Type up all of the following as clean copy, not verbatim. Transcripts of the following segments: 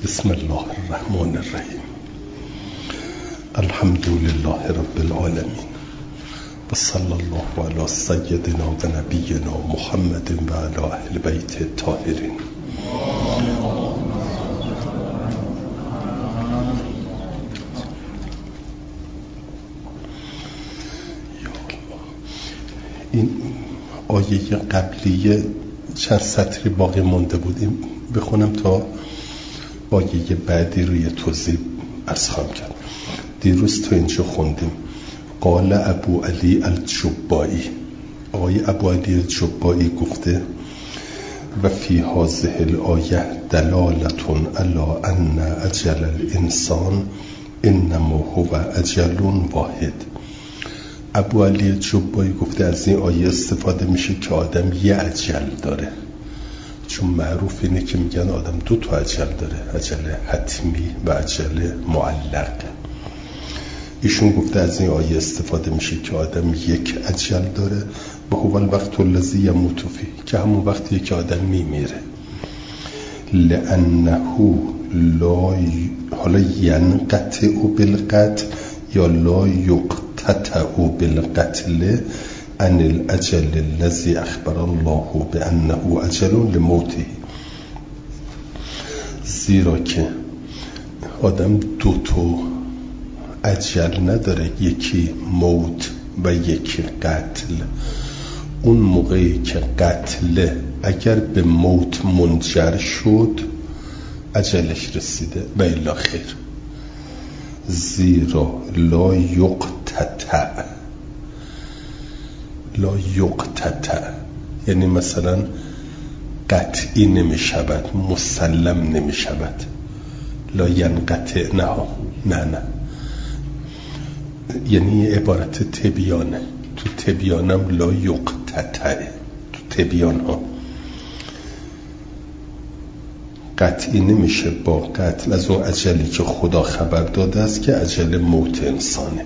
بسم الله الرحمن الرحیم. الحمد لله رب العالمین و صلی الله علی سیدنا و نبینا محمد و علی اهل بیت الطاهرین. این آیه قبلی چند سطری باقی مونده بودیم بخونم تا آیه بعدی روی توضیح عرض خواهم کرد. دیروز تو اینجا خوندیم قال ابو علی الجبائی، آقای ابو علی الجبائی گفته و فی هذه الآیه دلالة علی ان اجل الانسان انما هو اجل واحد. ابو علی الجبائی گفته از این آیه استفاده میشه که آدم یه اجل داره، چون معروف اینه که میگن آدم دو تا اجل داره، اجل حتمی و اجل معلق. ایشون گفته از این آیه استفاده میشه که آدم یک اجل داره و هو الوقت الذی یموت فیه، که همون وقتیه که آدم میمیره. لانه لا حالا ینقطع بالقتل یا لا یقتطع بالقتل عن الاجل الذي اخبر الله بانه اجل لموته، زیرا که آدم دو تا اجل نداره، یکی موت و یکی قتل. اون موقعی که قتل اگر به موت منجر شد اجلش رسیده و الا خیر. زیرا لا یقتطع، لا یقتطع یعنی مثلا قطعی نمی شود، مسلم نمی شود. لا ینقطع نه یعنی عبارت تبیانه. تو تبیانم لا یقتطع، تو تبیان ها قطعی نمیشه با قتل از اون اجلی که خدا خبر داده است که اجل موت انسانه.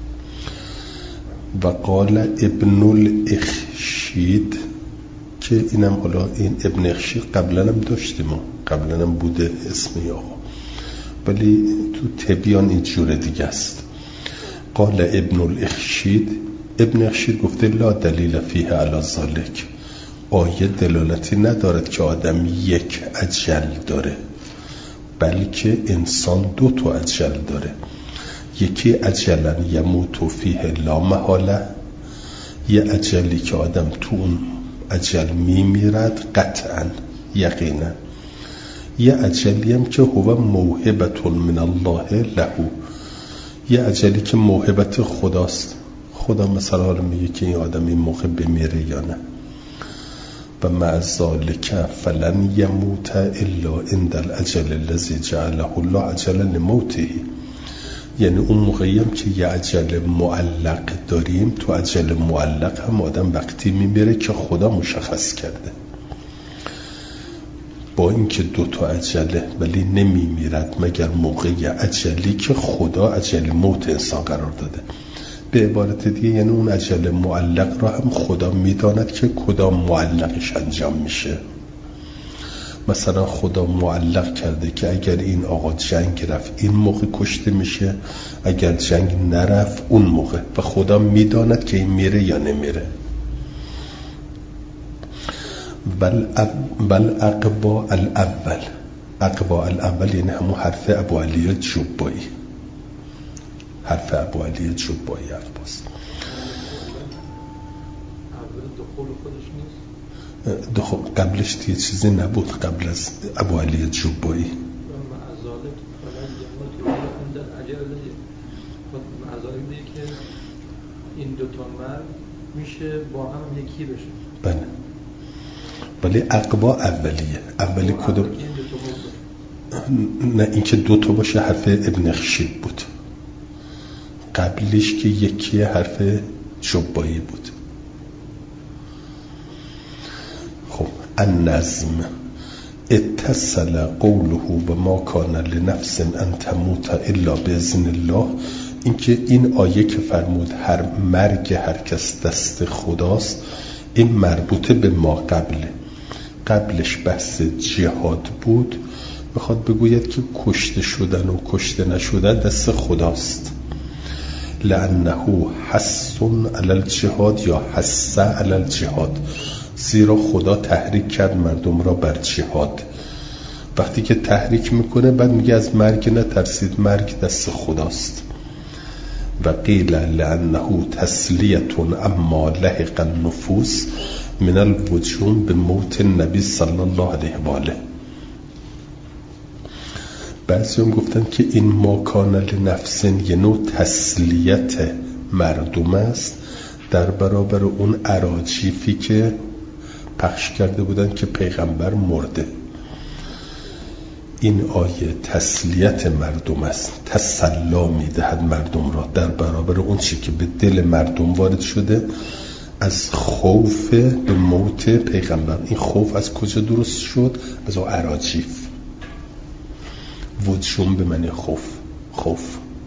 و قال ابن الاخشید، که اینم حالا این ابن اخشید قبلا هم داشتیم، قبلا هم بوده اسمی ها، ولی تو تبیان این جور دیگه است. قال ابن الاخشید، ابن اخشید گفته لا دلیل فیه علی ذلک، آیه دلالتی ندارد که آدم یک اجل داره، بلکه انسان دو تا اجل داره. یکی اجلا یموت فیه لا محاله، یه اجلی که آدم تو اون اجل میمیرد قطعا یقینا. یه اجلی هم که هو موهبت من الله له، یه اجلی که موهبت خداست. خدا مثلا حالا میگه که این آدم این موقع بمیره یا نه. و مع ذالک فلن یموت الا عند الاجل الذی جعله الله اجلا لموته، یعنی اون موقعی هم که یه اجل معلق داریم، تو اجل معلق هم آدم وقتی میمیره که خدا مشخص کرده، با اینکه دو تا اجله ولی نمیمیرد مگر موقع اجلی که خدا اجل موت انسان قرار داده. به عبارت دیگه یعنی اون اجل معلق را هم خدا میداند که کدام معلقش انجام میشه. مثلا خدا معلق کرده که اگر این آقا جنگ رفت این موقع کشته میشه، اگر جنگ نرفت اون موقع، و خدا میداند که این میره یا نمیره. بل عقبا الاول، عقبا الاول یعنی همون حرف ابو علی الجبائی، حرف ابو علی الجبائی عباس. دخول قبلش دیگه چیزی نبود قبل از ابو علی الجبائی. این دوتا مرد میشه با هم یکی بشه. بله، ولی عقبا اولیه. اولی کدوم؟ نه این که دوتا باشه حرف ابن خشید بود، قبلیش که یکی حرف جبائی بود. خب النظم اتصل قوله و ما کان لنفس ان تموت الا باذن الله، این که این آیه که فرمود هر مرگ هر کس دست خداست، این مربوطه به ما قبله. قبلش بحث جهاد بود، بخواد بگوید که کشته شدن و کشته نشدن دست خداست. لأنه حث علی الجهاد یا حث علی الجهاد، زیرا خدا تحریک کرد مردم را بر جهاد. وقتی که تحریک میکنه بعد میگه از مرگ نترسید، مرگ دست خداست. و قیل لأنه تسلیة اما لحق النفوس من الوجوم به موت النبی صلی الله علیه و آله. بعضی هم گفتن که این ما کان لنفس یه نوع تسلیت مردم است در برابر اون اراجیفی که پخش کرده بودن که پیغمبر مرده. این آیه تسلیت مردم است، تسلا میدهد مردم را در برابر اون چی که به دل مردم وارد شده از خوف به موت پیغمبر. این خوف از کجا درست شد؟ از اون اراجیف. وجوم به معنی خوف.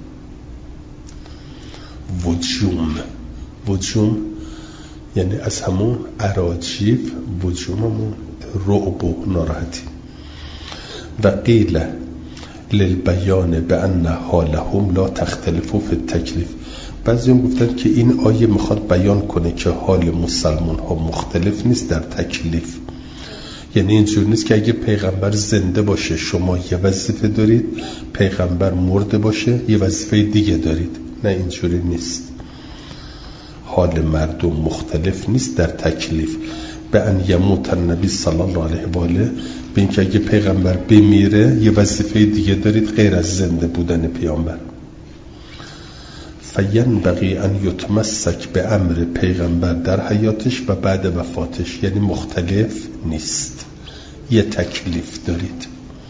وجوم یعنی از همون اراجیف، وجوم همون رعب و ناراحتی. و قیل للبیان بأن حالهم لا تختلف فی التکلیف. بعضی هم گفتن که این آیه میخواد بیان کنه که حال مسلمان ها مختلف نیست در تکلیف. یعنی اینجور نیست که اگه پیغمبر زنده باشه شما یه وظیفه دارید، پیغمبر مرده باشه یه وظیفه دیگه دارید. نه، اینجوری نیست. حال مردم مختلف نیست در تکلیف. به ان یموت النبی صلی الله علیه و آله، به اینکه اگه پیغمبر بمیره یه وظیفه دیگه دارید غیر از زنده بودن پیامبر. فینبغی ان یتمسک به امر پیغمبر در حیاتش و بعد وفاتش. یعنی مختلف نیست، یه تکلیف دارید.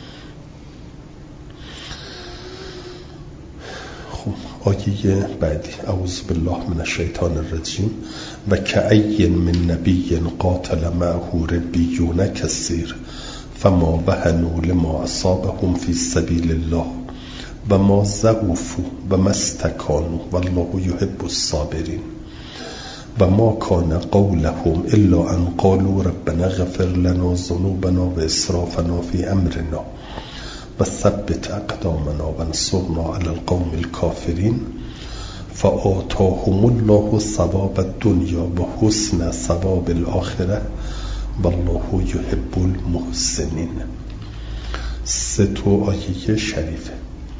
خب آیه بعدی، اعوذ بالله من الشیطان الرجیم. و کأی من نبی قاتل معه ربیون کثیر فما وهنوا لما اصابهم فی سبیل الله و ما ضعفوا و ما استکانوا والله یحب الصابرین و ما کان قولهم الا ان قالوا ربنا اغفر لنا ذنوبنا و اسرافنا فی امرنا و ثبت اقدامنا و انصرنا علی القوم الکافرین فآتاهم الله ثواب الدنیا و حسن ثواب الاخره والله یحب المحسنین. 3 آیه شریفه.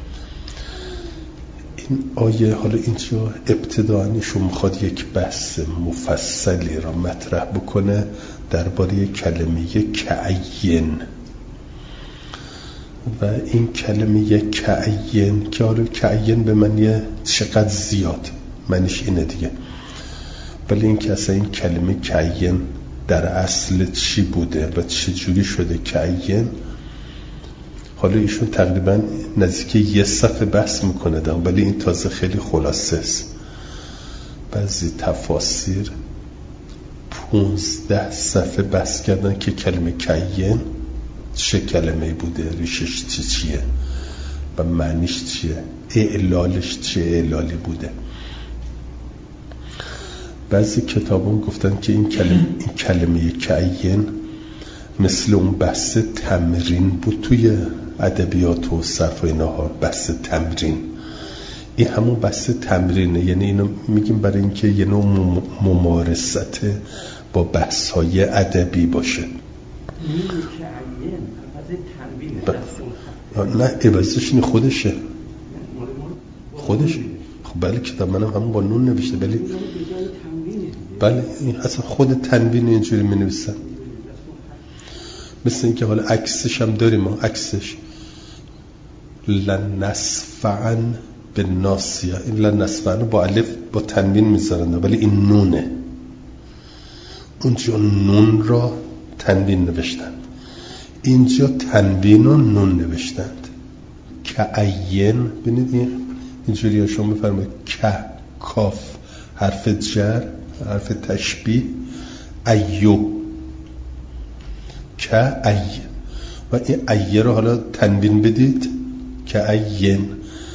این آیه حالا اینجا ابتداییشو میخواد یک بحث مفصلی را مطرح بکنه درباره کلمه کعین و این کلمه کعین که حالا کعین به معنی چقدر زیاد، معنیش اینه دیگه. ولی این که اصلا این کلمه کعین در اصل چی بوده و چه جوری شده کعین، حالا ایشون تقریبا نزدیک 1 صفحه بحث میکنه ولی این تازه خیلی خلاصه است. بعضی تفاسیر 15 صفحه بحث کردن که کلمه کعین چه کلمه بوده، ریشش چیه و معنیش چیه، اعلالش چه اعلالی بوده. بعضی کتابان گفتن که این کلمه کعین مثل اون بحث تمرین بود توی ادبیات و صرف و اینها، بحث تمرین. این همون بحث تمرینه، یعنی اینو میگیم برای اینکه یه نوع ممارست با بحث های ادبی باشه. نه عوضش این خودشه. خب بله کتاب منم همون با نون نوشته، بله این اصلا خود تنوین اینجوری می نویسن. مثل اینکه حالا عکسش هم داریم، ما عکسش لنصفعن به ناسیه، این لنصفعن با الف با تنوین میذارن ولی این نونه، اونجا نون را تنوین نوشتند، اینجا تنوین و نون نوشتند. کعین ببینید اینجوری ها شما بفرمایید که کاف حرف جر حرف تشبیه، ایو که ای و این ایه رو حالا تنوین بدید که این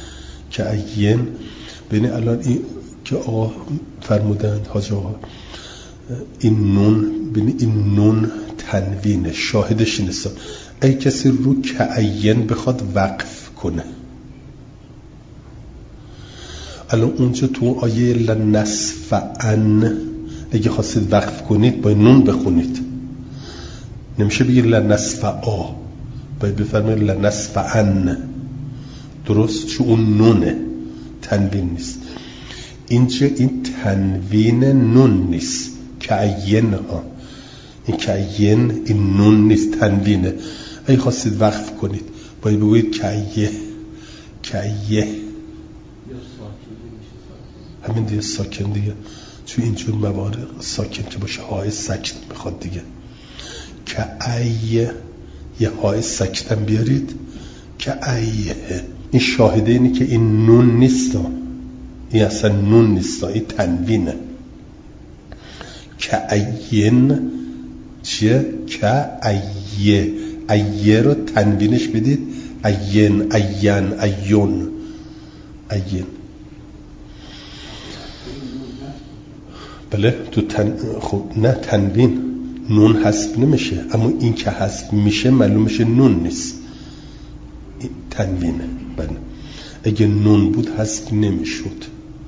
ببینید الان این که آقا فرمودند حاج آقا این نون، ببینید این نون تنوینه، شاهدش این است. ای کسی رو کعین بخواد وقف کنه، الان اونجا تو آیه لنسفعن اگه خواستید وقف کنید باید نون بخونید، نمیشه بگید لنسفعا، باید بفرمایید لنسفعن. درست؟ چون اون نونه، تنوین نیست. اینجا این تنوین نون نیست، کعین ها، این کعین این نون نیست، تنوینه. اگه خواستید وقف کنید باید بگوید کعیه، کعیه، همین دیگه، ساکن دیگه. توی اینجور موارد ساکن که باشه های سکن میخواد دیگه. کعیه، یه های سکنم بیارید، کعیه. این شاهده اینه که این نون نیست، این اصلا نون نیست، این تنوینه. کعین چیه؟ کعیه، ایه رو تنوینش بدید عین، عین، عیون، عین. بله تو خب نه، تنوین نون حذف نمیشه، اما این که حذف میشه معلوم میشه نون نیست، این تنوینه. بله اگه نون بود حذف نمیشد.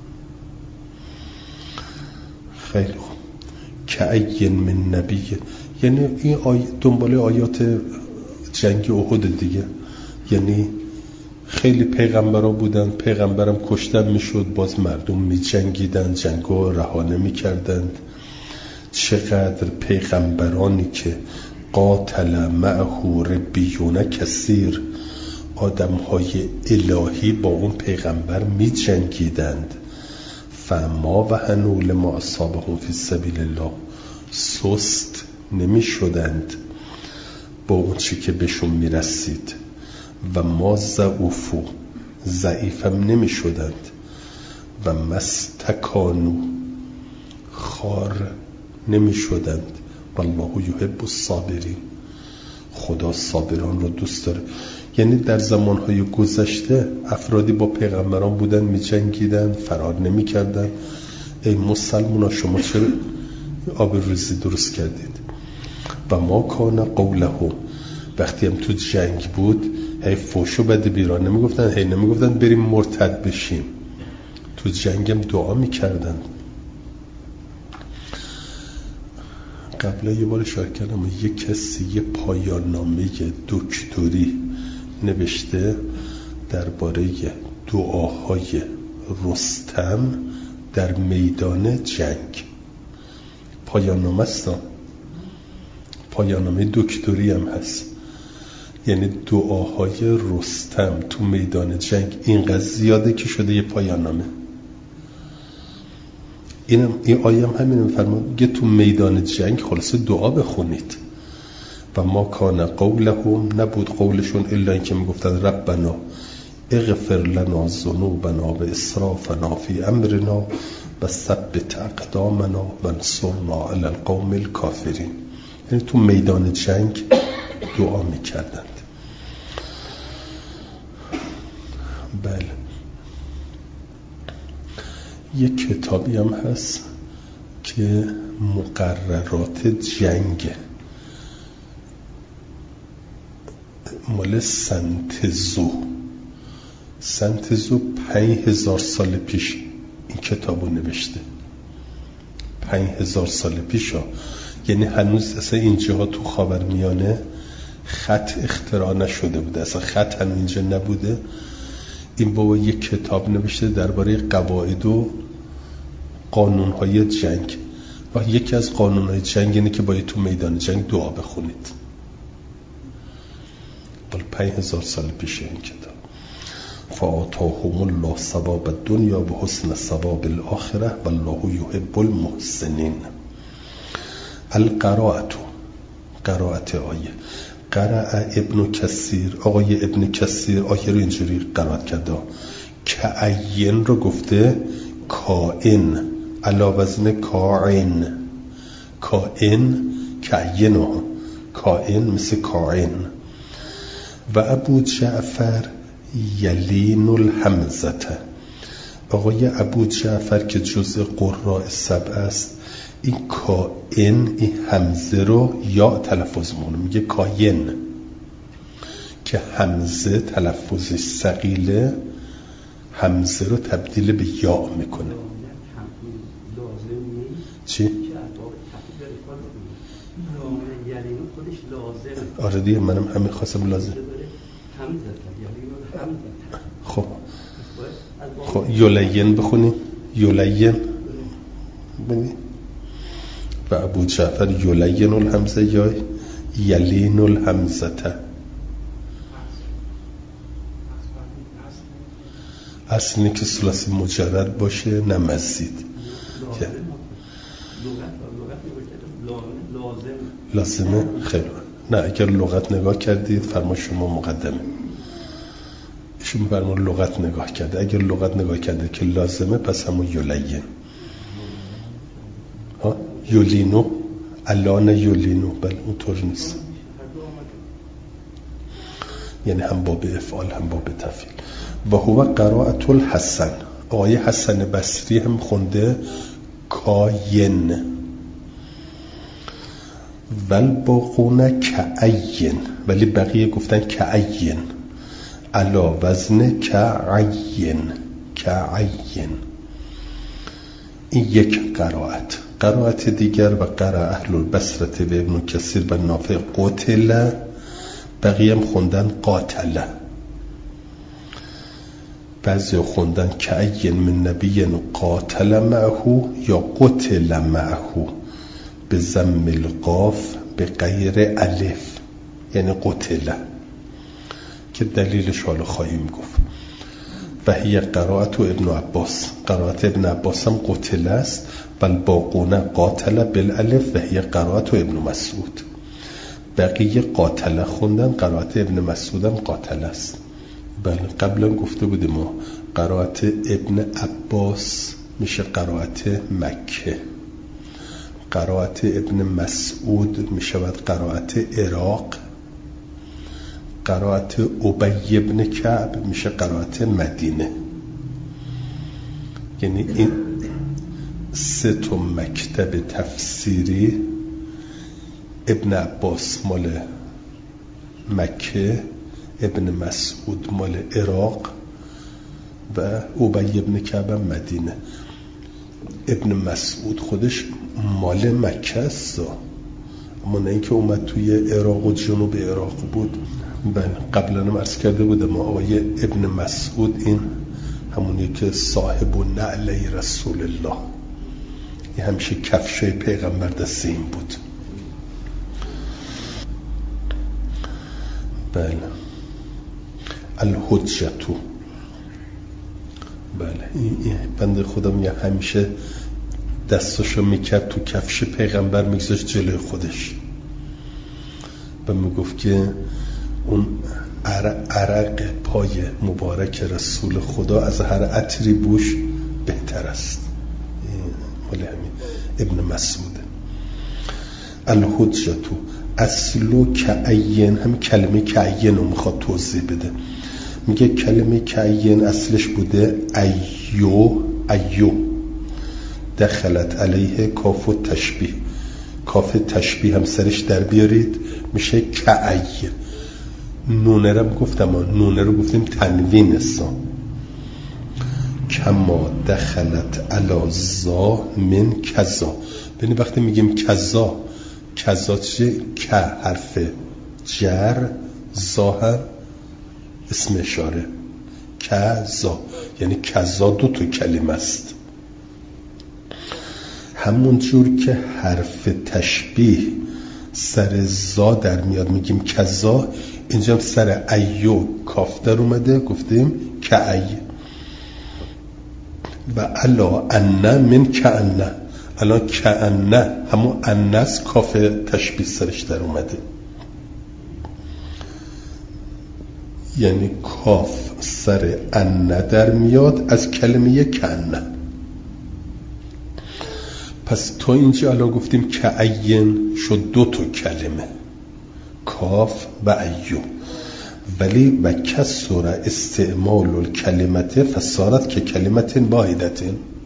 خیلی خوب. کعین من نبی، یعنی این دنبال آیات جنگ احد دیگه، یعنی خیلی پیغمبران بودن، پیغمبرم کشتن میشد، باز مردم میجنگیدن، جنگو رها نمیکردند. چقدر پیغمبرانی که قاتل معه ربیون کثیر، آدمهای الهی با اون پیغمبر میجنگیدند. فما و هنو لما اصابهم فی سبیل الله، سست نمی شدند با اون چی که بهشون میرسید. و ما ضعفو، ضعیفم نمی شدند. و مستکانو، خار نمی شدند. والله یحب الصابرین، خدا صابران رو دوست داره. یعنی در زمانهای گذشته افرادی با پیغمبران بودن، می جنگیدن، فرار نمی کردن. ای مسلمان ها شما چرا آب روزی درست کردید؟ و ما کان قولهم، وقتی هم تو جنگ بود هی فوشو بده بیران نمی گفتن، هی نمی گفتن بریم مرتد بشیم، تو جنگ هم دعا می کردن. قبلا یه بار اشاره کردم یه کسی یه پایان نامه دکتری نوشته درباره دعاهای رستم در میدان جنگ. پایان نامه است، پایان نامه دکتری هم هست. یعنی دعاهای رستم تو میدان جنگ اینقدر زیاده که شده یه پایان نامه. این آیه هم همین میفرماد، تو میدان جنگ خلاصه دعا بخونید. و ما کان قولهم، نبود قولشون الا اینکه میگفتن ربنا اغفر لنا ذنوبنا و اسرافنا فی امرنا و ثبت اقدامنا و انصرنا علی القوم الکافرین. یعنی تو میدان جنگ دعا میکردند. بله یک کتابی هم هست که مقررات جنگ مال سنتزو 5000 سال پیش این کتابو نوشته. 5000 سال پیش ها. یعنی هنوز اصلا اینجاها تو خاورمیانه خط اختراع نشده بوده، اصلا خط هم اینجا نبوده. این بابا یک کتاب نوشته درباره قواعد و قانونهای جنگ و یکی از قانونهای جنگ اینه که باید تو میدان جنگ دعا بخونید. بل 5000 سال پیش این کتاب. فآتاهم الله ثواب الدنیا و حسن ثواب الاخره والله یحب المحسنین. قرائت آیه قرأ ابن کثیر، آقای ابن کثیر آیه رو اینجوری قرائت کرده، کعین رو گفته کائن علی وزن کائن. کائن کعین ها، کائن مثل کائن. و ابو جعفر یلین الحمزه، آقای ابو جعفر که جزء قراء سبع است، این کائن این حمزه رو یا تلفظ مونه، میگه کائن. که همزه تلفظش ثقیله، همزه رو تبدیل به یا میکنه. چی؟ آره دیگه، منم همین خواستم لازم. خب یولین بخونیم. یولین ببین. و ابو جعفر یولین الحمزه یا یلین الحمزه. اصلی که ثلاثی مجرد باشه نه مزید. لازمه. خیلی نه، اگر لغت نگاه کردید فرما شما مقدمه، ایشون فرما لغت نگاه کرده. اگر لغت نگاه کرده که لازمه پس همون یولین. ها یولینو الان یولینو، بله اونطور نیست، یعنی هم باب افعال هم باب تفعیل. و هو قراءة الحسن. آقای حسن بصری هم خونده کاین. والباقون کعین، ولی بقیه گفتن کعین، علا وزن کعین. کعین این یک قرائت. قرائت دیگر و قرأ اهل البصره و ابن کثیر و نافع قتل، بقیه هم خوندن قاتله. بعضی خوندن کعین من نبی قاتل معه یا قتل معه به ضم القاف به غیر الف، یعنی قتل، که دلیلش حالا خواهیم گفت. و هی قرائت ابن عباس. قرائت ابن عباس هم قتل است. بل باقونه قاتل بالالف و هی قرائت ابن مسعود. بقیه قاتل خوندن، قرائت ابن مسعود هم قاتل است. بله قبلا گفته بودیم ما قرائت ابن عباس میشه قرائت مکه، قرائت ابن مسعود میشود قرائت عراق، قرائت ابی ابن کعب میشه قرائت مدینه. یعنی این سه تا مکتب تفسیری، ابن عباس مال مکه، ابن مسعود مال عراق و ابی ابن کعب مدینه. ابن مسعود خودش مال مکه است، اما نه اینکه اومد توی عراق و جنوب عراق بود. بله قبلا هم عرض کرده بودم آقای ابن مسعود این همونی که صاحب و نعلی رسول الله، این همیشه کفشه پیغمبر دست این بود. بله الحجتو. بله این بنده خودم یه همیشه دستاشو میکرد تو کفش پیغمبر میگذاشت جلوی خودش و میگفت که اون عرق پای مبارک رسول خدا از هر عطری بوش بهتر است. مال همین ابن مسعود. الحجتو اصلو کعین، هم کلمه کعین رو میخواد توضیح بده. میگه کلمه کعین اصلش بوده ایو دخلت علیه کاف و تشبیه. کاف تشبیه هم سرش در بیارید میشه کعی. نونه رو گفتم، نونه رو گفتیم تنوین استان. کما دخلت علی زا من کذا. ببین وقتی میگیم کذا، کذا چیه؟ که حرف جر، زا هم اسم اشاره. کذا یعنی کذا دو تا کلمه است. همون جور که حرف تشبیه سر زا در میاد میگیم کذا، اینجا سر ایو کاف در اومده گفتیم کعی. و الا ان من کأنه، الان کأنه همون انس کاف تشبیه سرش در اومده، یعنی کاف سر ان در میاد از کلمه کأنه. پس تا اینجا الان گفتیم کعین شد دو تا کلمه، کاف و ایو. ولی و کسر استعمال الکلمت فصارت که کلمت واحدت.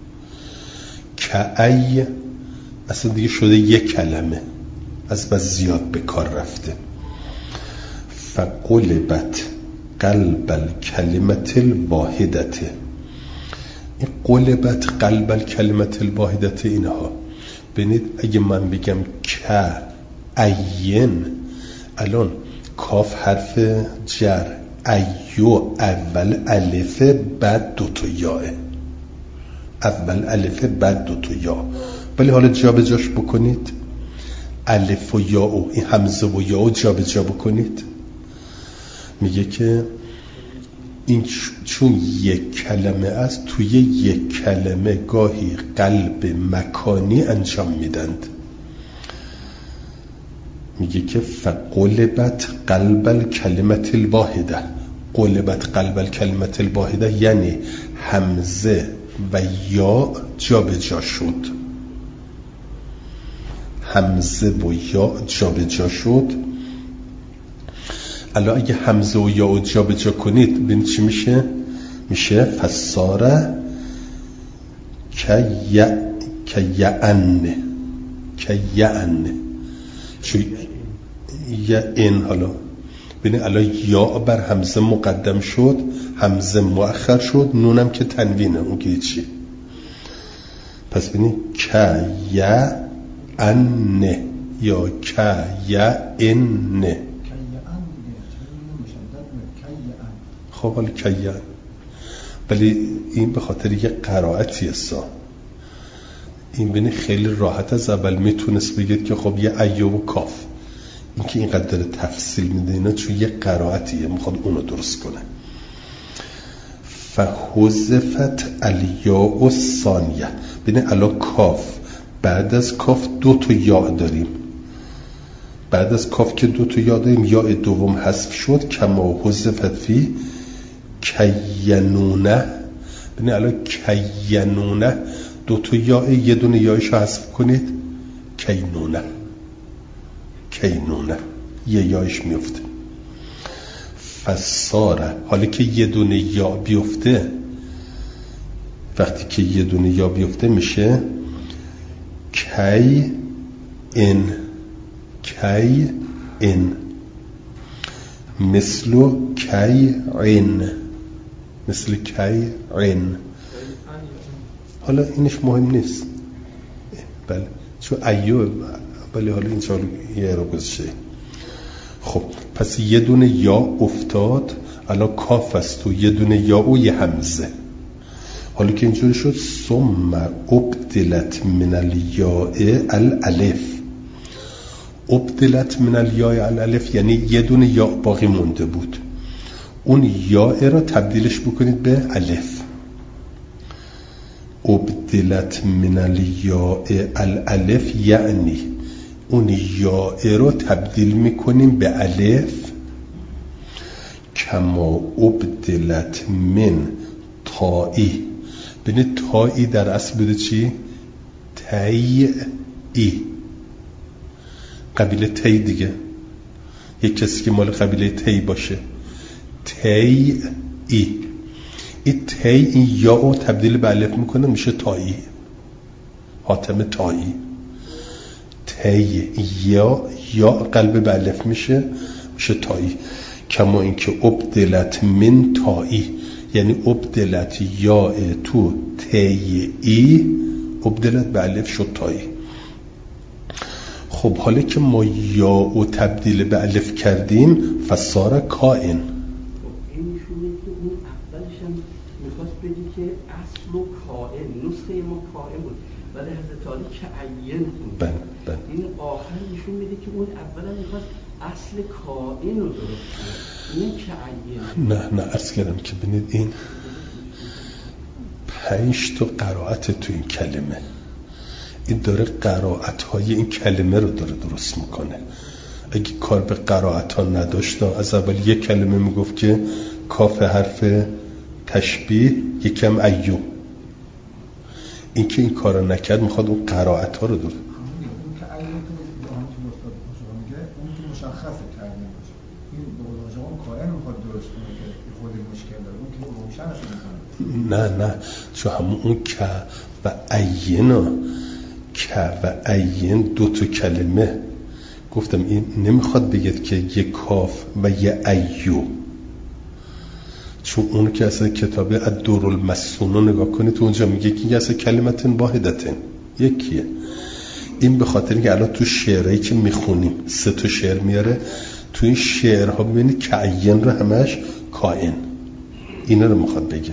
کعی اصلا دیگه شده یک کلمه، از بس زیاد به کار رفته. فقلبت قلب الکلمت الواحدت. این قلبت قلب الکلمت الواحدت اینها ببینید، اگه من بگم که عین، الان کاف حرف جر، ایو اول الف بعد دو تا یاه، اول الف بعد دو تا یا، ولی حالا جا به جاش بکنید، الف و یا و این همزه و یا و جا به جا بکنید، میگه که این چون یک کلمه است، توی یک کلمه گاهی قلب مکانی انجام میدند. میگه که فقلبت قلب الکلمت الواحده. قلبت قلب الکلمت الواحده یعنی همزه و یا جا به جا شد، همزه و یا جا به جا شد. الان اگه همزه و یا جا به جا کنید ببینید چی میشه؟ میشه فساره که یعنی چون یا این، حالا ببینید الان یا بر همزه مقدم شد، همزه مؤخر شد، نونم که تنوینه، اون که چی؟ پس ببینید که یعنی یا که یعنی. خب حالا کیان، ولی این به خاطر یه قرائتی است. این بینه خیلی راحت از اول میتونست بگید که خب یه ایو و کاف، این که اینقدر تفصیل میده اینا چون یه قرائتیه، میخواد اونو درست کنه. فحذفت الیاء الثانیه. بینه الان کاف، بعد از کاف دو تا یا داریم، بعد از کاف که دو تا یا داریم، یا دوم حذف شد، کما حذفت فی کینونه. ببین الان کینونه دو تا یا، یه دونه یایش رو حذف کنید، کینونه، کینونه یه یایش میفته. فساره، حالا که یه دونه یا بیفته، وقتی که یه دونه یا بیفته میشه کی این، کی این، مثل کی عین، مثل کی عین. حالا اینش مهم نیست، بله چون ایو، بله حالا اینجا یه رو گذاشته. خب پس یه دونه یا افتاد، الان کاف است و یه دونه یا و یه همزه. حالا که اینجوری شد، ثم ابدلت من الیاء الالف. ابدلت من الیاء الالف یعنی یه دونه یا باقی مونده بود، اون یا را تبدیلش بکنید به الف. ابدلت من الیاء الالف یعنی اون یا را تبدیل میکنیم به الف. کما ابدلت من تایی. ببینید تایی در اصل بوده چی؟ تی ای، قبیله تی دیگه، یک کسی که مال قبیله تی باشه، تی ای. این تی این یا رو تبدیل به الف میکنه، میشه تایی، حاتم تایی. تی یا قلب به الف میشه تایی. کما اینکه ابدلت من تایی یعنی ابدلت یا تو تی ای، ابدلت به الف شد تایی. خب حالا که ما یا و تبدیل به الف کردیم، فصار کائن. این نشونه که اون اولش هم میخواست بگی که اصل و کائن، نسخه ما کائن بود، ولی حضرت علی که عین بود. این آخر نشون میده که اون اولا میخواست اصل کائن رو درست کنه، این که عین. نه عرض کردم که ببینید این 5 تا قرائت تو این کلمه، این داره قرائت های این کلمه رو داره درست میکنه. اگه کار به قرائت ها نداشت، از اول یک کلمه میگفت که کاف حرف تشبیه، یکم ایو. این که این کار رو نکرد، میخواد اون قرائت ها رو درست. اون که ایو که میگه اون که مشخصه کلمه باشه، این به قول شما کائن میخواد درست کنه که خود مشکل داره، اون که روشنش میکنه. نه چون همون اون که و عینا، که و عین 2 تا کلمه، گفتم این نمیخواد بگید که یه کاف و یه ایو، چون اون که اصلا کتابه الدرالمصون رو نگاه کنید تو اونجا میگه که اصلا کلمتن واحدتن یکیه. این به خاطر که الان تو شعرهایی که میخونیم 3 تا شعر میاره، تو این شعرها ببینید که عین رو همش کائن، اینا رو میخواد بگه.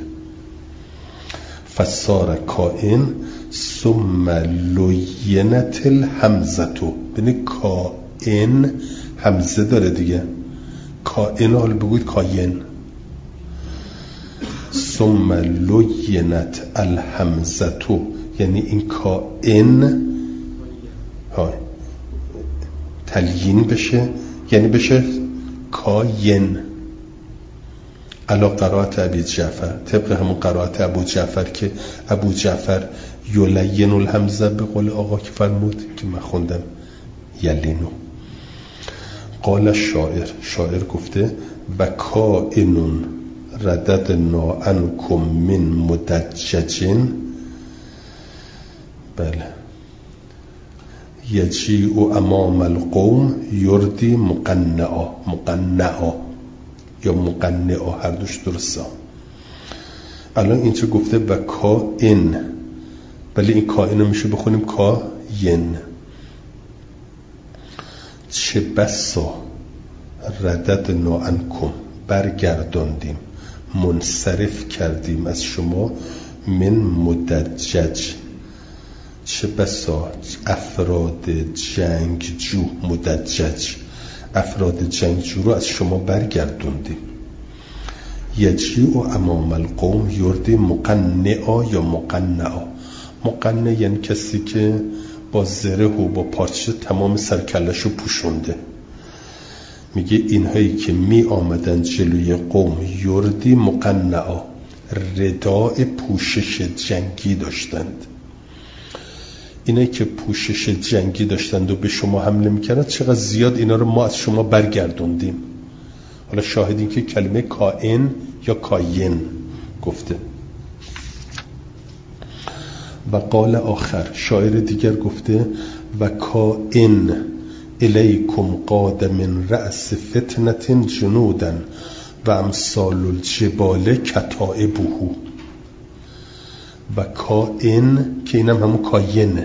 فصار کائن ثم لینت الحمزتو، ببینید کائن همزه داره دیگه، کائن حالا بگوید کائن. ثم لینت الحمزتو یعنی این کائن تلیین بشه، یعنی بشه کاین. علا قرائت ابی جعفر، طبق همون قرائت ابو جعفر که ابو جعفر یلین الحمزه به قول آقا که فرمود که من خوندم یلینو. قال شاعر گفته و کائنون رددنا عنکم من مدججن، بله، یجیء امام القوم یردی مقنعا یا مقنعا، هر دوش درسته. الان اینجا گفته و کائن، ولی این کائن رو میشه بخونیم کاین. چه بسا رددنا عنکم برگرداندیم، منصرف کردیم از شما، من مدجج، چه بسا افراد جنگجو، مدجج افراد جنگجو رو از شما برگردوندیم. یجیء امام القوم یردی مقنعا یا مقنعا. مقنع یعنی کسی که با زره و با پارچه تمام سرکلشو پوشونده. میگه اینهایی که می آمدن جلوی قوم یردی مقنعا، رداء پوشش جنگی داشتند. اینایی که پوشش جنگی داشتند و به شما حمله میکردند، چقدر زیاد اینا رو ما از شما برگردوندیم. حالا شاهدین که کلمه کائن یا کاین گفته. و قال آخر، شاعر دیگر گفته و کائن الیکم قاد من رأس فتنة جنودا و امثال الجبال کتائبه. و کائن که اینم همون کاینه،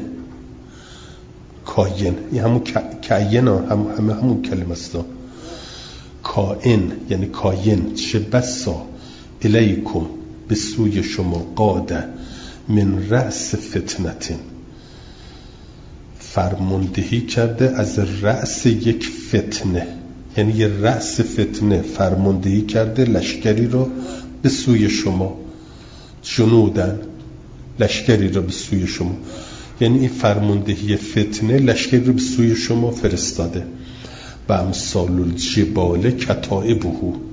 کاین این همون کاین، همون کلمه است. کائن یعنی کاین. چه بسا الیکم به سوی شما، قاده من رأس فتنة فرماندهی کرده از رأس یک فتنه، یعنی یه رأس فتنه فرماندهی کرده لشکری رو به سوی شما، جنودن لشکری رو به سوی شما، یعنی این فرماندهی فتنه لشکری رو به سوی شما فرستاده. و امثال الجبال کتائبه،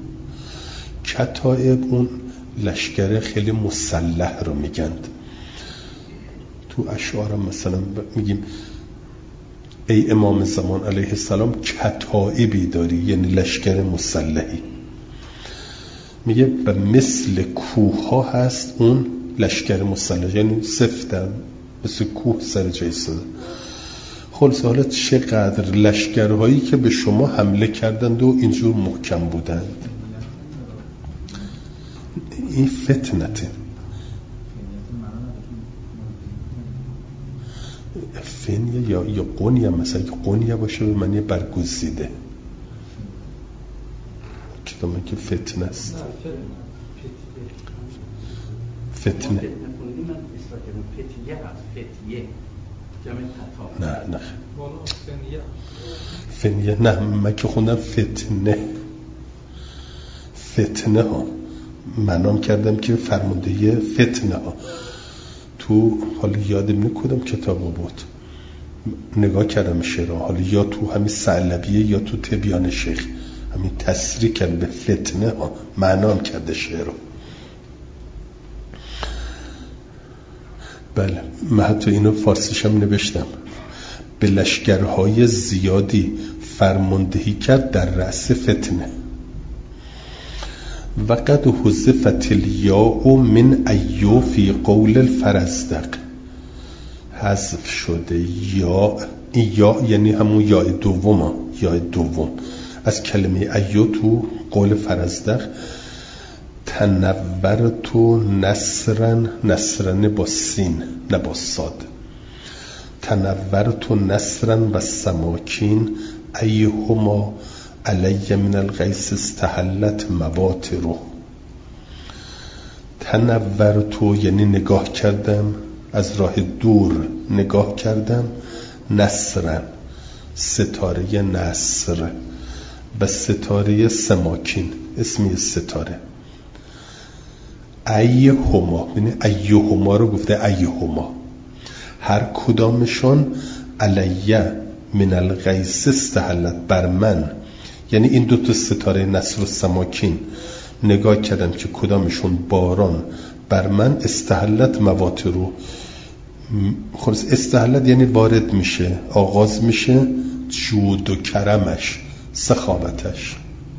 کتائب اون لشکر خیلی مسلح رو میگند. تو اشعار مثلا میگیم ای امام زمان علیه السلام کتائبی داری، یعنی لشکر مسلحی. میگه و مثل کوه ها هست اون لشکر مسلح، یعنی سفتن مثل کوه سر جای ایستاده. خلاص حالا چقدر لشکرهایی که به شما حمله کردند و اینجور محکم بودند. این فتنته. فنیه یا قنیه، مثلا که قنیه باشه به معنی برگزیده، کتابه که فتنه است. فتنه نه فنیه نه، من که خوندم فتنه ها منام کردم که فرمانده فتنه ها. تو حالا یادم نمیاد کدام کتابا بود، نگاه کردم شعرها، حالا یا تو همین ثعلبیه یا تو تبیان شیخ همین تصریح کرد به فتنه ها، معنام کرده شعر رو. بله من حتی اینو فارسیشم نوشتم. به لشکرهای زیادی فرماندهی کرد در رأس فتنه. وقد حذفت الیاء من ایو فی قول الفرزدق، حذف شده یا این یا یعنی همون یا دوم از کلمه ایو تو قول فرزدق تنورت نصرن با سین نه با صاد. تنورت نصرن و سماکین ایهما علی من الغیث استحلت مواترو. تنورت یعنی نگاه کردم، از راه دور نگاه کردم، نصرن ستاره نصر و ستاره سماکین اسمی ستاره. ایهما یعنی ایهما رو گفته ایهما هر کدامشون علیه من الغیث استحلت بر من، یعنی این دو تا ستاره نصر و سماکین نگاه کردم که کدامشون باران بر من استحلت مواترو. خلاص استحلت یعنی وارد میشه، آغاز میشه جود و کرمش، سخاوتش.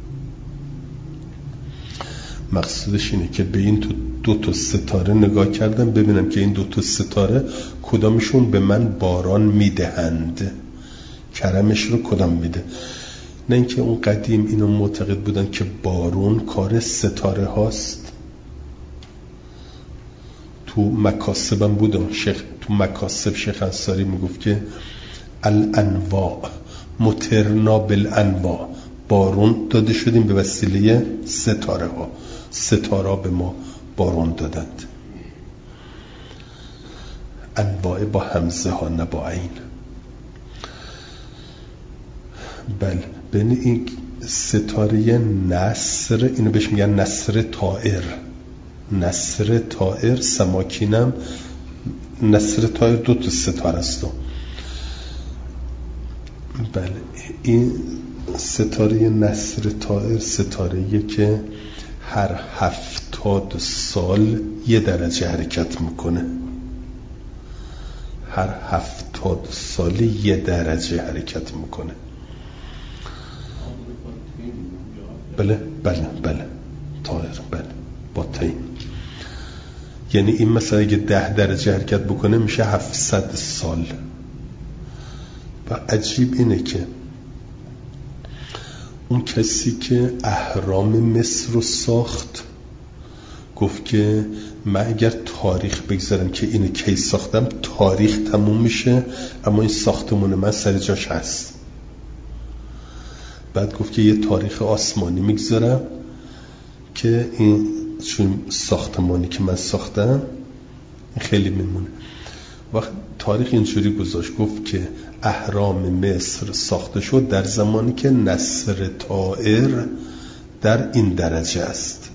مقصودش اینه که به این دو تا ستاره نگاه کردم ببینم که این دو تا ستاره کدامشون به من باران میدهند، کرمش رو کدام میده. نه اینکه اون قدیم اینو معتقد بودن که بارون کار ستاره هاست. تو مکاسبم بودم تو مکاسب شیخ انصاری میگفت که الانواع مترنا بالانواع، بارون داده شدیم به وسیله ستاره ها، ستاره ها به ما بارون دادند. انواع با همزه ها نه با عین. بله بین این ستاره نصر اینو بهش میگن نصر طائر. نصر طائر سماکینم نصر طائر دو تا ستاره است. بله این ستاره نصر طائر ستاره‌ایه که هر 70 سال یه درجه حرکت میکنه. هر 70 سال یه درجه حرکت میکنه. بله طائر بله با تین. یعنی این مثلا اگه 10 درجه حرکت بکنه میشه 700 سال. و عجیب اینه که اون کسی که اهرام مصر رو ساخت گفت که من اگر تاریخ بگذارم که اینو کی ساختم تاریخ تموم میشه، اما این ساختمون من سر جاش هست. بعد گفت که یه تاریخ آسمانی میگذارم که این چون ساختمانی که من ساختم خیلی میمونه. وقت تاریخ اینجوری گذاشت گفت که اهرام مصر ساخته شد در زمانی که نصر طائر در این درجه است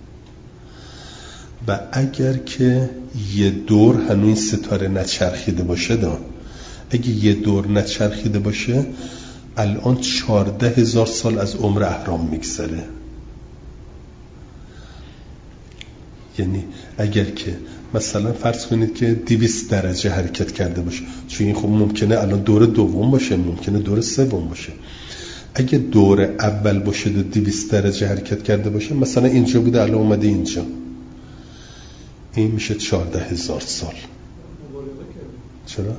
و اگر که یه دور هنوز این ستاره نچرخیده باشه اگه یه دور نچرخیده باشه الان 14,000 سال از عمر اهرام میگذره. یعنی اگر که مثلا فرض کنید که 200 درجه حرکت کرده باشه، چون این خب ممکنه الان دور دوم باشه، ممکنه دور سوم باشه. اگه دور اول باشه 200 درجه حرکت کرده باشه، مثلا اینجا بوده الان اومده اینجا، این میشه 14,000 سال. چرا؟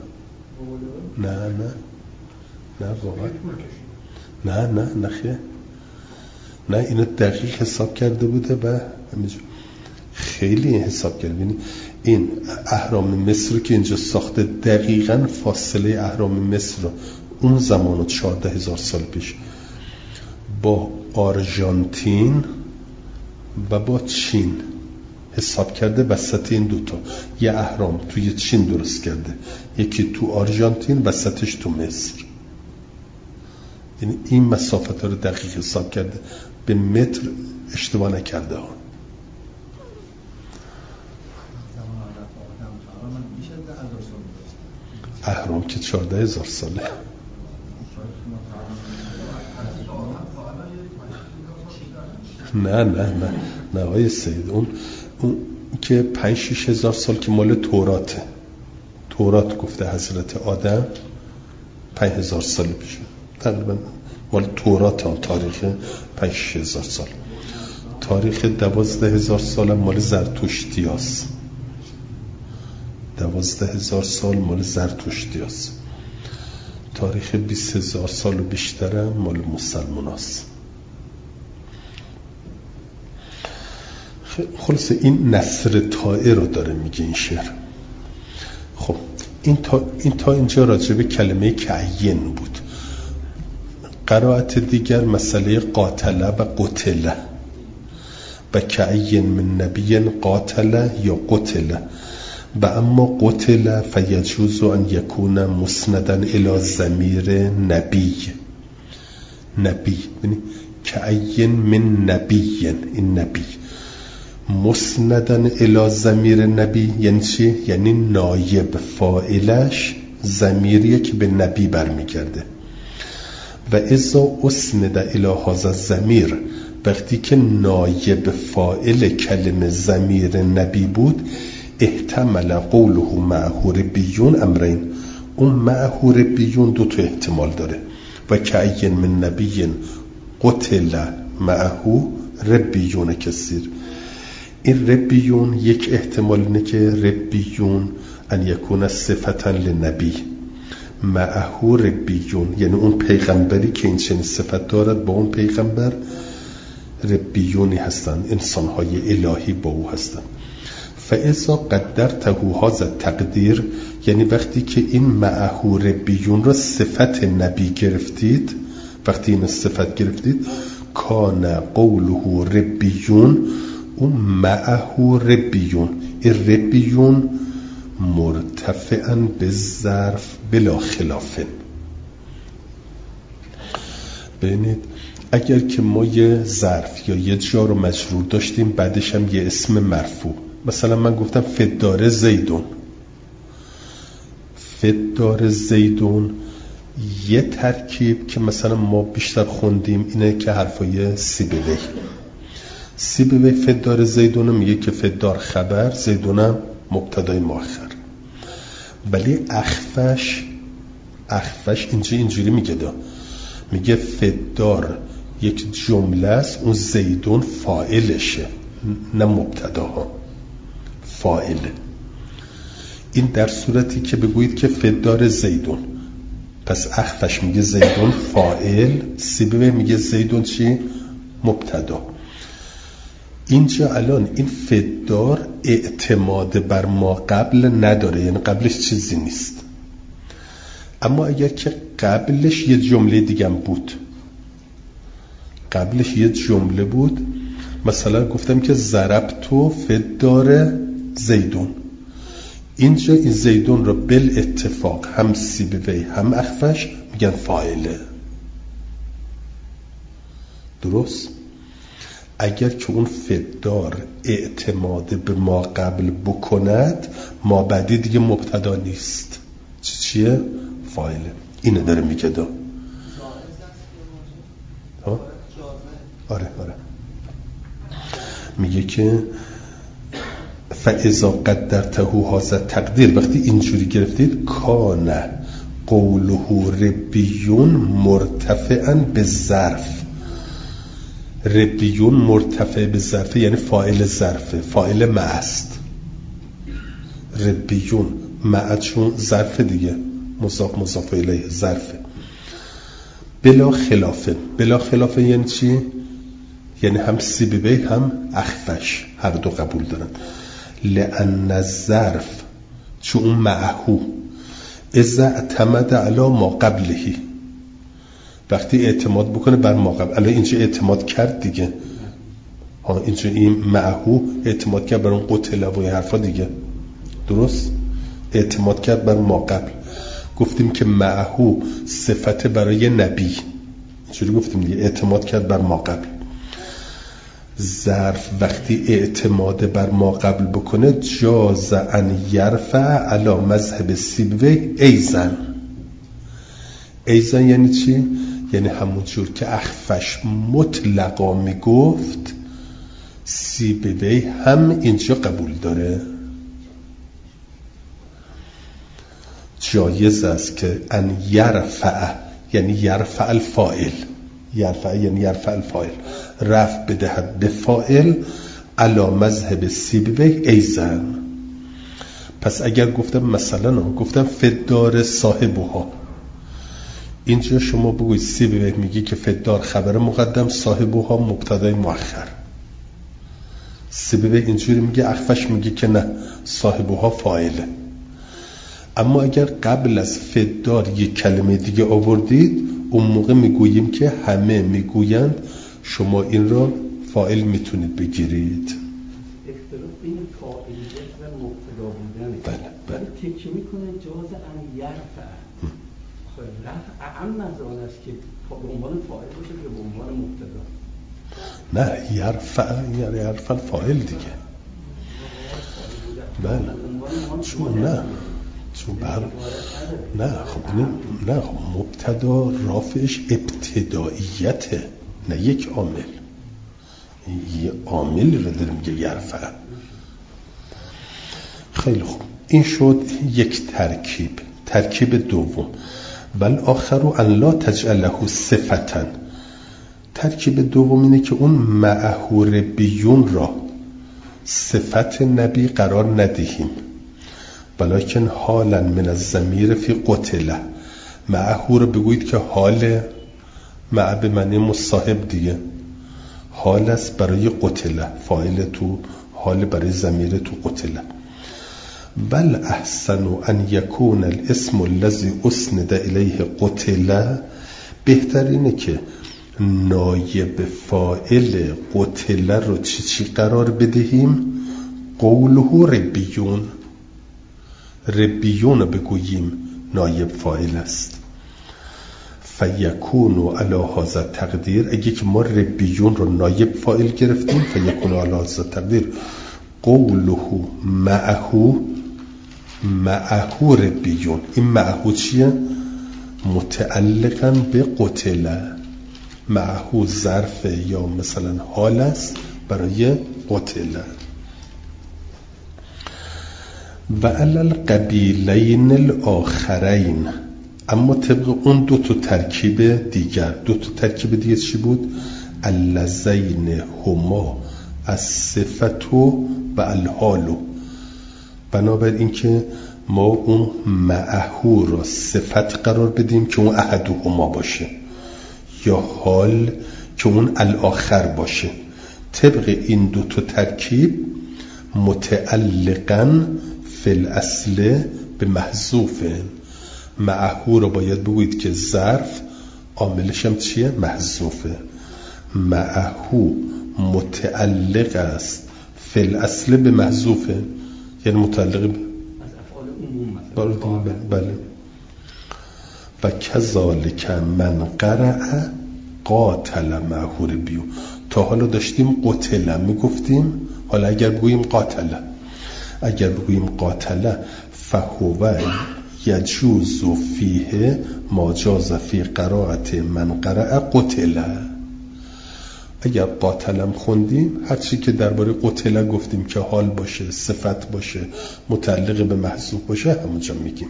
نه واقعا نه خیلی نه اینو دقیق حساب کرده بوده و خیلی حساب کرده. یعنی این اهرام مصر که اینجا ساخته دقیقاً فاصله اهرام مصر رو اون زمان 14,000 سال پیش با آرژانتین و با چین حساب کرده. وسط این دوتا یه اهرام توی چین درست کرده، یکی تو آرژانتین، وسطش تو مصر. یعنی این مسافت ها رو دقیق حساب کرده، به متر اشتباه نکرده ها. اهرام که 14,000 ساله. نه آقای سید، اون که 5-6 هزار سال که مال توراته. تورات گفته حضرت آدم 5,000 سال پیش، تقریبا مال تورات هم تاریخ 5-6 هزار سال. تاریخ 12,000 سال هم مال زرتشتی هست. 12,000 سال مال زرتشتی هست. تاریخ 20,000 سال و بیشتر مال مسلمان هست. خلاصه این نصر طائر رو داره میگه این شعر. خب این تا اینجا راجع به کلمه کعین بود. قرائت دیگر مسئله قاتله و قتله و کعین من نبی قاتله یا قتله و اما قتله فیجوز ان یکون مسندا الی ضمیر نبی. یعنی کعین من نبی، این نبی مسندا الی ضمیر نبی یعنی چی؟ یعنی نایب فاعلش ضمیریه که به نبی برمیگرده. و اذا اسند الی هذا الضمیر، وقتی که نایب فاعل کلمه ضمیر نبی بود، احتمل قوله معه ربیون امرین. اون معه ربیون دو تا احتمال داره. و کعین من نبی قتل معه ربیون کثیر. این ربیون یک احتمال اینه که ربیون ان یکون صفتا لنبی، معه ربیون یعنی اون پیغمبری که این چنین صفت دارد با اون پیغمبر ربیونی هستند، انسانهای الهی با او هستند. فاذا قدرته هذا التقدیر، یعنی وقتی که این معه ربیون را صفت نبی گرفتید، وقتی این صفت گرفتید، کان قوله ربیون، اون معه ربیون، این ربیون مرتفعا به ظرف بلا خلاف. ببینید اگر که ما یه ظرف یا یه جار و مجرور داشتیم بعدش هم یه اسم مرفوع، مثلا من گفتم فدار زیدون، فدار زیدون، یه ترکیب که مثلا ما بیشتر خوندیم اینه که حرفای سیبوی فدار زیدون میگه که فدار خبر، زیدونم مبتدای مؤخر. ولی اخفش اینجوری میگه میگه فدار یک جمله است، اون زیدون فاعلشه نه مبتداها، فاعله. این در صورتی که بگویید که فدار زیدون، پس اخفش میگه زیدون فاعل، سیبوی میگه زیدون چی؟ مبتدا. اینجا الان این فدار اعتماد بر ما قبل نداره، یعنی قبلش چیزی نیست. اما اگر که قبلش یه جمله دیگه بود، قبلش یه جمله بود، مثلا گفتم که ضربتو فدار زیدون، اینجا این زیدون رو بل اتفاق هم سیبوی هم اخفش میگن فاعله. درست؟ اگر که اون فدار اعتماد به ما قبل بکند، ما بعدی دیگه مبتدا نیست، چیه؟ فاعله. اینه داره میگه دا. آره میگه که فاذا قدرته هذا تقدیر، وقتی اینجوری گرفتید، کان قوله ربیون مرتفعا به ظرف. ربیون مرتفع به ظرف یعنی فاعل ظرفه، فاعل معست. ربیون معچون ظرف دیگه، مضاف الیه ظرفه. بلا خلافه یعنی چی؟ یعنی هم سیبوی هم اخفش هر دو قبول دارن. لأن الظرف، چون معهو اذا اعتمد علی ما قبلهی، وقتی اعتماد بکنه بر ما قبل. الان اینجا اعتماد کرد دیگه، اینجا این معهو اعتماد کرد بر اون قتله و حرفا دیگه، درست؟ اعتماد کرد بر ما قبل. گفتیم که معهو صفت برای نبی، اینجوری گفتیم دیگه، اعتماد کرد بر ما قبل. ظرف وقتی اعتماد بر ما قبل بکنه، جاز ان یرفع علی مذهب سیبوی ایزن. ایزن یعنی چی؟ یعنی همون جور که اخفش مطلقا میگفت، سیبوی هم اینجا قبول داره. جایز است که ان یرفع یعنی یرفع الفاعل، یرفع یعنی یرفع الفاعل، رفع بدهد به فاعل علی مذهب سیبوی ایزن. پس اگر گفتم مثلا گفتم فدار صاحبها، اینجا شما بگوید سیبویه میگی که فدار خبر مقدم، صاحبوها مبتدای مؤخر. سیبویه اینجوری میگه، اخفش میگه که نه، صاحبوها فاعله. اما اگر قبل از فدار یک کلمه دیگه آوردید، اون موقع میگوییم که همه میگویند شما این را فاعل میتونید بگیرید. اختلاف بین فاعلیت و مبتدا بودن. بله. تکیه میکنه جواز ان یرفع. رفع ام نظران است که به عنوان فاعل باشه یا به عنوان مبتدا. نه، یرفع فاعل دیگه. بله. چون نه خب مبتدا رافعش ابتداییته، نه یک عامل. یه عامل رو داره میگه یرفع. خیلی خوب، این شد یک ترکیب دوم. بل آخر ان لا تجعله صفتا. ترکیب دوم اینه که اون معه ربیون را صفت نبی قرار ندهیم، بلکن حالا من الضمیر فی قتله. معه رو بگویید که حال، معه به معنی مصاحب دیگه، حال است برای قتله، فاعل تو حال برای ضمیر تو قتله. بل احسن ان یکون الاسم الذی اسند الیه قتله. بهترینه که نایب فاعل قتله رو چی قرار بدهیم؟ قوله ربیون رو بگوییم نایب فاعل است. فیکون علی هذا تقدیر، اگه که ما ربیون رو نایب فاعل گرفتیم، فیکون علی هذا تقدیر قوله معه ربیون. این معه چیه؟ متعلقاً به قتله. معه ظرف یا مثلا حال است برای قتله. و علی القبیلین الاخرین. اما طبق اون دو تا ترکیب دیگه چی بود؟ اللذین هما الصفت و الحال. بنابر این که ما اون معهو را صفت قرار بدیم که اون احدهما باشه، یا حال که اون الاخر باشه. طبق این دو تا ترکیب متعلقاً فی الاصل به محذوفه. معهو رو باید بگویید که ظرف عاملش هم چیه؟ محذوفه. معهو متعلق است فی الاصل به محذوفه، یعنی متعلق به از افعال عموم. بله. و کذالک من قرأ قاتل معهو ربیو. تا حالا داشتیم قتل میگفتیم، حالا اگر بگوییم قاتل فهو یجوز فیه ما جاز فی قراءت من قرأ قتل. اگر قاتلم خوندیم، هر چی که درباره قتل گفتیم که حال باشه، صفت باشه، متعلق به محذوف باشه، همونجا میگیم.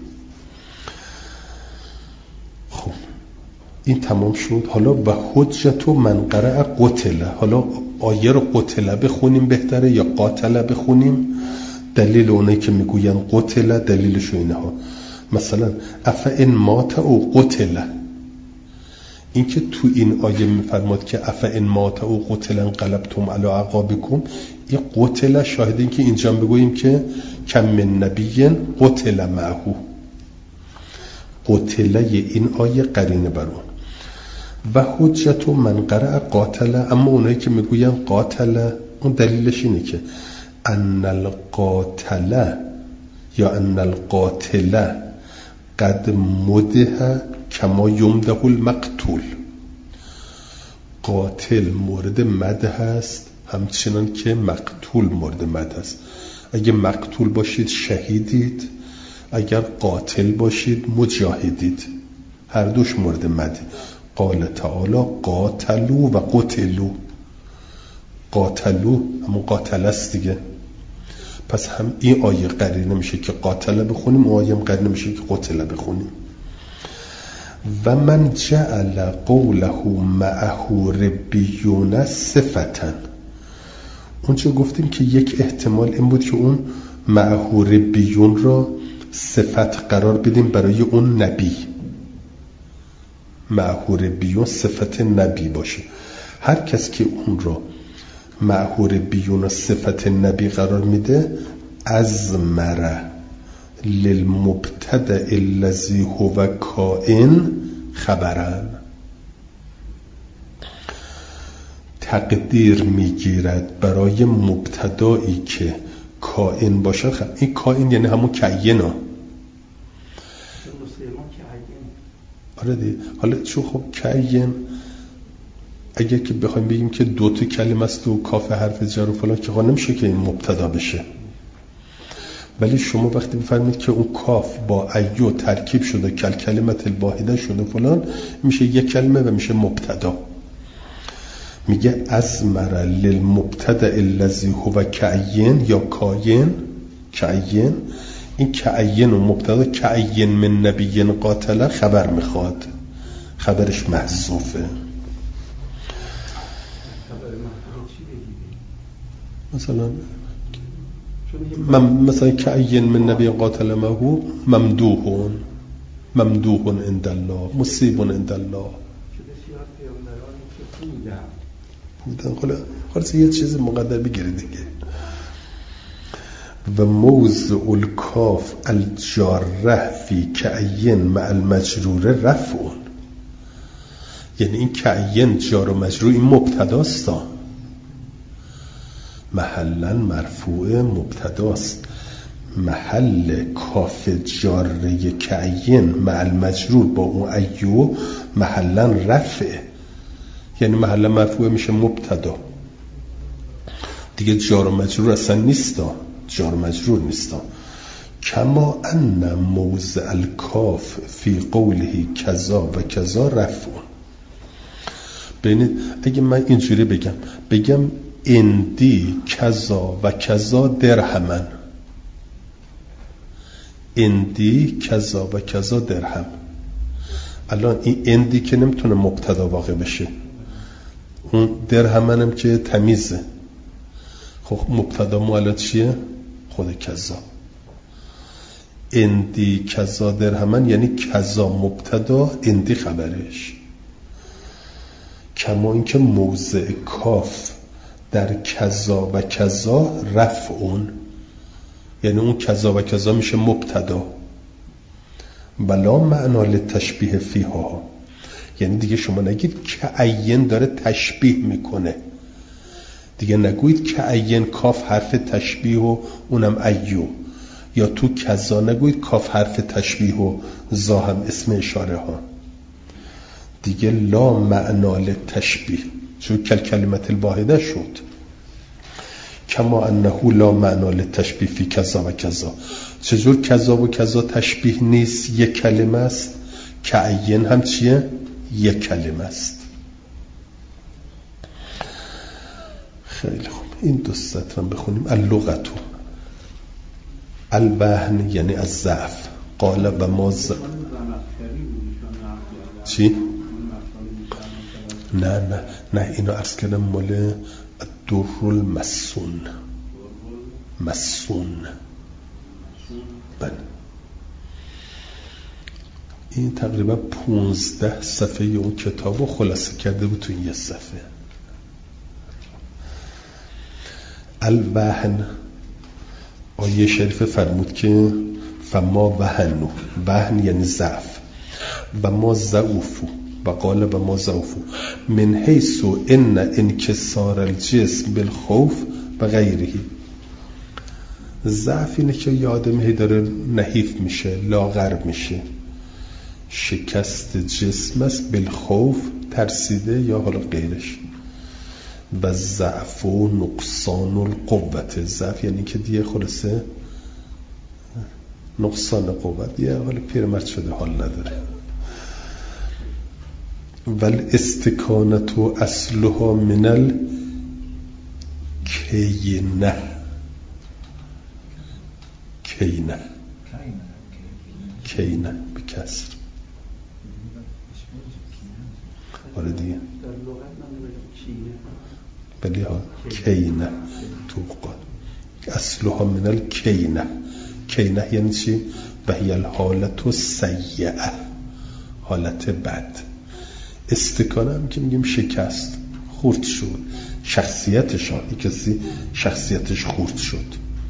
خب این تمام شد. حالا و حجت من قرأ قتل. حالا آیه رو قتل بخونیم بهتره یا قاتل بخونیم؟ دلیل اونایی که میگوین قتل دلیلشو اینه ها. مثلا افئن مات او قتل، این که تو این آیه میفرماد که افئن مات او قتل انقلبتم علی اعقابکم، این قتل شاهد این که اینجا بگوییم که کم من نبی قتل معه. قتله این آیه قرینه بر اون. و حجت من قرأ قاتل. اما اونایی که میگوین قاتل، اون دلیلش اینه که ان القاتل یا ان القاتل قد مده کما یمده المقتول. قاتل مورد مده هست همچنان که مقتول مورد مده است. اگه مقتول باشید شهیدید، اگر قاتل باشید مجاهدید، هر دوش مورد مده. قال تعالی قاتلو و قتلو. قاتلو همون قاتل است دیگه. پس هم این آیه قرینه میشه که قاتل بخونیم، اون آیه هم قرینه میشه که قتل بخونیم. و من جعل قوله معه ربیون صفتا. اونجا گفتیم که یک احتمال این بود که اون معه ربیون را صفت قرار بدیم برای اون نبی. معهور بیون صفت نبی باشه. هر کس که اون رو معهور بیون و صفت نبی قرار میده ازمره للمبتدأ الذی هو کائن خبرن، تقدیر میگیرد برای مبتدایی که کائن باشه. این کائن یعنی همون کعینا. آره دیگه. حالا چون خب کعین اگه که بخوایم بگیم که دو تا کلمه است و کاف حرف جر و فلان که نمیشه که این مبتدا بشه. ولی شما وقتی بفرمایید که اون کاف با ایو ترکیب شده کلمت الواحده شده فلان، میشه یک کلمه و میشه مبتدا. میگه ازمر للمبتدأ الذی هو کعین یا کائن. کعین، این کعین و مبتدا کعین من نبی قاتل خبر میخواد، خبرش محذوفه. مثلا کعین من نبی قاتل مهو ممدوح عند الله مصیب عند الله. خلاص یه چیز مقدر بگیرید دیگه. و موضع الکاف الجاره فی کعین مع المجرور رفعون، یعنی این کعین جار و مجرور این مبتداست، محلا مرفوع مبتداست. محل کاف جاره کعین مع المجرور با اون ایو محلا رفعه، یعنی محل مرفوع میشه مبتدا دیگه، جار و مجرور اصلا نیستا، جار و مجرور نیستا. کما ان موضع الکاف فی قوله کذا و کذا رفعون. ببینید اگه من اینجوری بگم اندی کذا و کذا درهمن، اندی کذا و کذا درهم، الان این اندی که نمیتونه مبتدا واقع بشه، اون درهمنم که تمیزه، خب مبتدا مولد چیه؟ خود کذا. اندی کذا درهمن یعنی کذا مبتدا اندی خبرش. کما اینکه موضع کاف در کذا و کذا رفعون، یعنی اون کذا و کذا میشه مبتدا. بلا معنا للتشبیه فیها، یعنی دیگه شما نگید که عین داره تشبیه میکنه، دیگه نگوید که عین کاف حرف تشبیه و اونم ایو، یا تو کذا نگوید کاف حرف تشبیه و زا هم اسم اشاره ها، دیگه لا معنا للتشبیه، چون کلمت الواحده شد. کما انه لا معنا للتشبیه فی کذا و کذا. چجور کذا و کذا تشبیه نیست، یک کلمه است، که عین هم چیه؟ یک کلمه است. خیلی خوب، این دو سطر هم بخونیم. اللغتو الوهن یعنی از ضعف. قال و ما چی؟ نه اینو عرض کردم مال الدر المسون. مسون بله، این تقریبا 15 صفحه اون کتاب رو خلاصه کرده بود تو این یه صفحه. الوهن، آیه شریف فرمود که فما وهنو، وهن یعنی ضعف، و ما ضعفو، و قال و ما ضعفو من حیث ان انکسار الجسم بالخوف و غیره. ضعف اینه که یه آدم داره نحیف میشه، لاغر میشه، شکست جسم است، بالخوف ترسیده یا حالا غیرش. و ضعف و نقصان القوت، ضعف یعنی که دیگه خلاصه نقصان قوت، دیگه حالا پیرمرد شده حال نداره. ول استکانت و اصلها من الکینه، کینه بکسر. آره دیگه بلی ها کینه توقع اصلها من الکینه. کینه یعنی چی؟ و هی الحالت سیئه، حالت بد. استکانه هم که میگیم شکست، خورد شد، شخصیتشان، کسی شخصیتش خورد شد.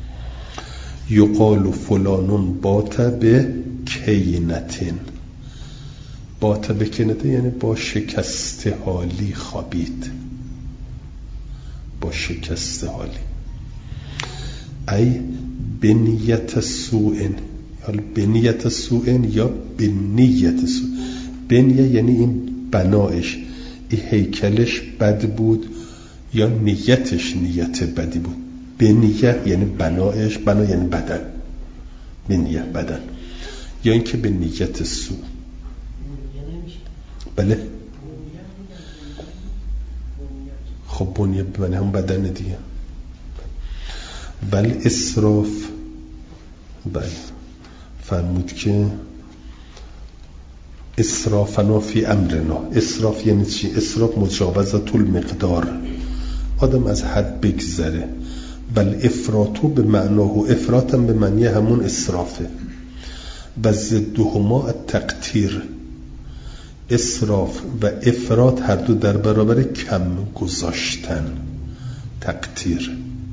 یقال فلانون بات به کینتن، بات به کینتن یعنی با شکست حالی خوابید، با شکست حالی. ای بنیت سوئن، یا بنیت سوئن یا بنیت سوئن. بنیه یعنی این بنایش، این هیکلش بد بود یا نیتش نیت بدی بود. بنیه یعنی بنایش، بنا یعنی بدن، بنیه بدن، یا اینکه به نیت سو. بله خب بنیه بنیه هم بدن دیگه. بل اسراف، بله فرمود که اسرافنا فی امرنا. اسراف یعنی چی؟ اسراف مجاوزت المقدار، آدم از حد بگذره. بل افراطو به معناه، افراطم به معنی همون اسرافه. و ضدهما التقتیر، اسراف و افراط هر دو در برابر کم گذاشتن، تقتیر.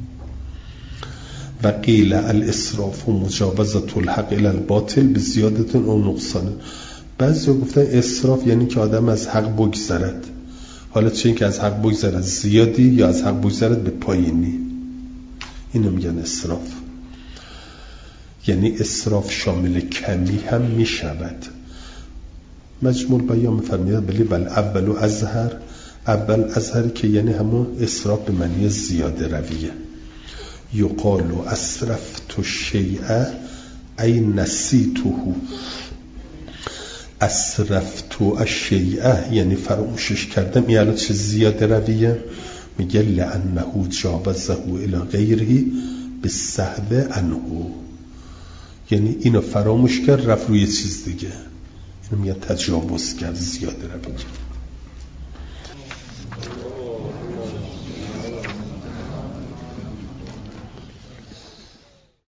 و قیل الاسراف و مجاوزت الحق الی الباطل به زیادت و نقصان. بعضی گفتن اسراف یعنی که آدم از حق بگذرد. حالا چه این که از حق بگذرد زیادی یا از حق بگذرد به پایینی، اینو میگن اسراف. یعنی اسراف شامل کمی هم میشود. مجموع بیان میفرماید بلی بل اول و ازهر، اول ازهری که یعنی همون اسراف به معنی زیاده رویه. یقال اسرفت الشیء ای نسیته، اسرفت الشیء یعنی فراموشش کردم. این الان چه زیاده رویه؟ میگه لانه جاوزه الی غیره بالسهو عنه، یعنی اینو فراموش کرد رفت روی چیز دیگه. اینو میگه تجاوز کرد، زیاده رویه.